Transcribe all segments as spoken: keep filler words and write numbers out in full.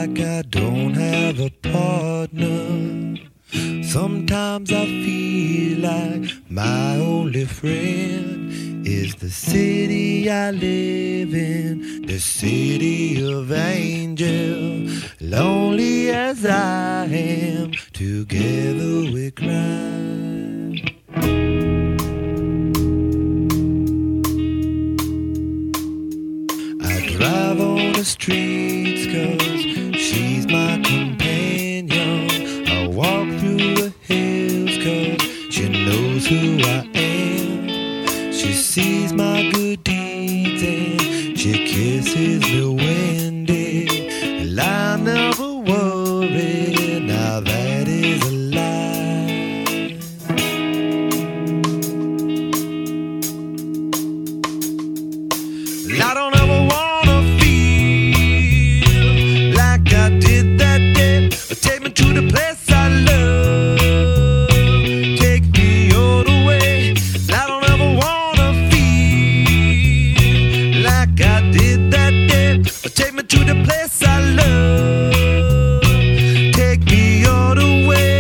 like I don't have a partner. Sometimes I feel like my only friend is the city I live in, the city of angels. Lonely as I am, together we cry. I drive on the streets 'cause she's my companion. I walk through the hills 'cause she knows who I am. She sees my good deeds and she kisses me windy. And I never worry, now that is a lie. I don't ever wanna feel like I did that day. Take me to the place I love, take me all the way. I don't ever wanna feel like I did that day. Take me to the place I love, take me all the way.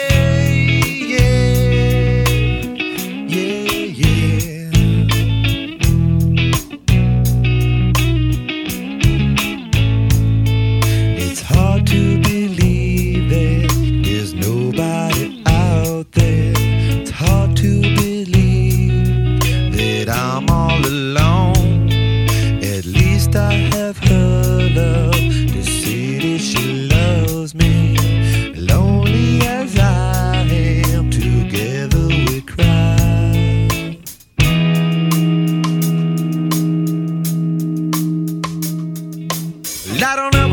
Yeah, yeah, yeah. It's hard to believe that there's nobody out there. It's hard to believe that I'm all alone. At least I have her love, the city she loves me. Lonely as I am, together we cry. I don't know